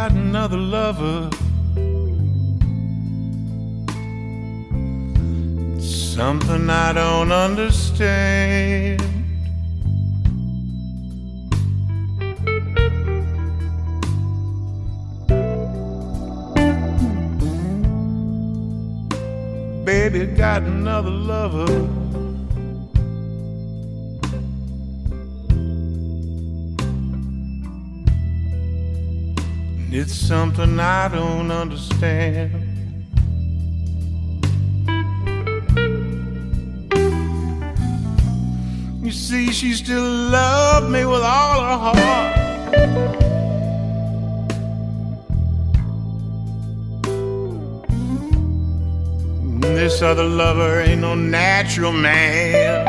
got another lover. It's something I don't understand. Baby got another lover. It's something I don't understand. You see, she still loved me with all her heart. This other lover ain't no natural man.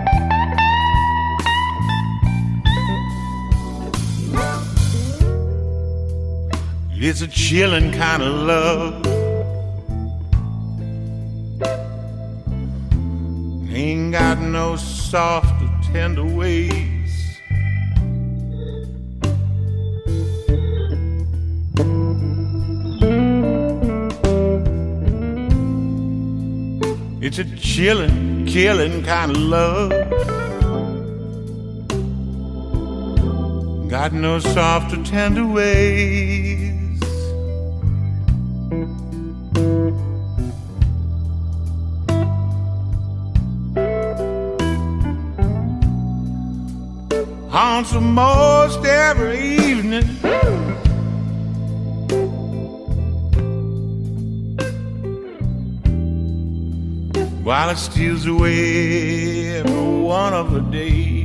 It's a chilling kind of love. Ain't got no soft or tender ways. It's a chilling, killing kind of love. Got no soft or tender ways. Haunts most every evening. While it steals away every one of the days.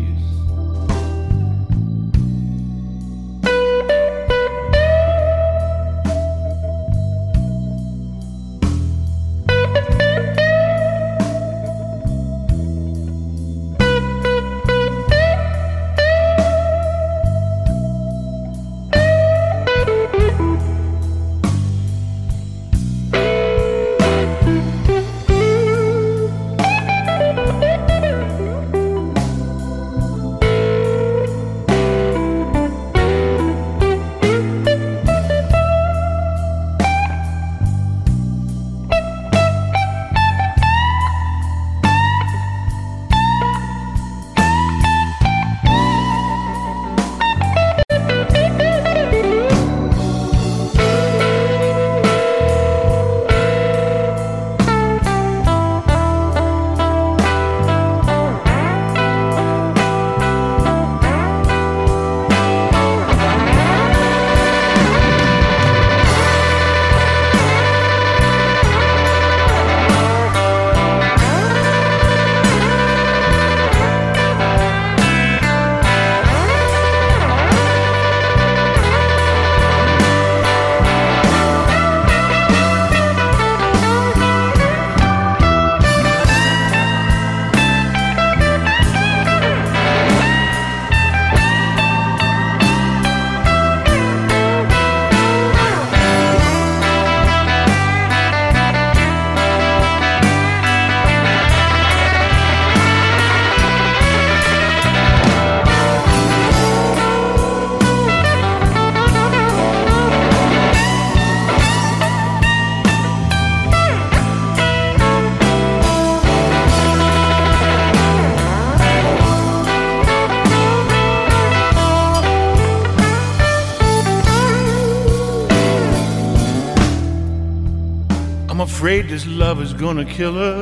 I'm afraid this love is gonna kill her.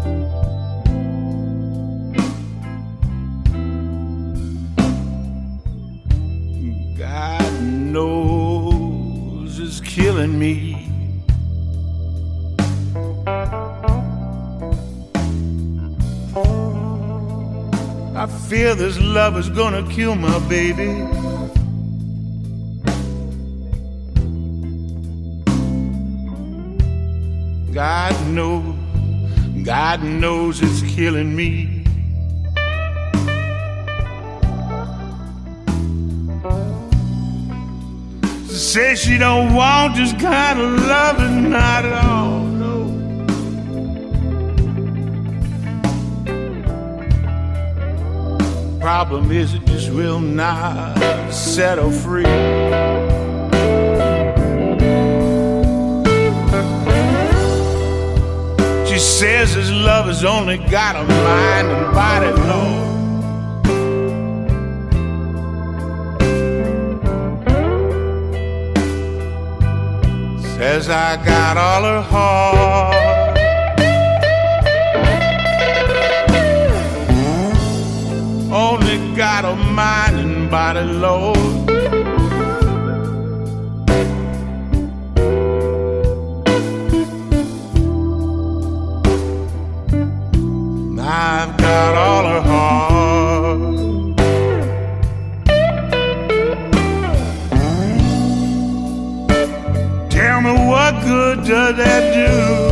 God knows it's killing me. I fear this love is gonna kill my baby. God knows it's killing me. Say she don't want this kind of loving, not at all, no. Problem is it just will not set her free. says his love has only got a mind and body, Lord. Says I got all her heart. Only got a mind and body, Lord. I've got all her heart. Tell me what good does that do?